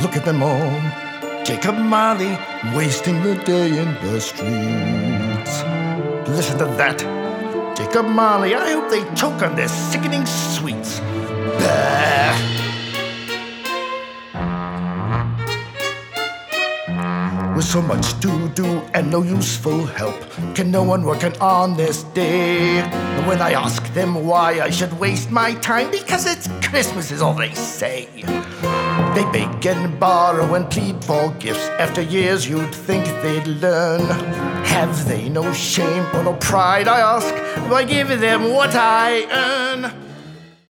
Look at them all. Jacob Marley wasting the day in the streets. Listen to that. Jacob Marley, I hope they choke on their sickening sweets. Bah. With so much to do and no useful help, can no one work an honest day? And when I ask them why I should waste my time, because it's Christmas is all they say. They beg and borrow and plead for gifts. After years you'd think they'd learn. Have they no shame or no pride, I ask? Do I give them what I earn?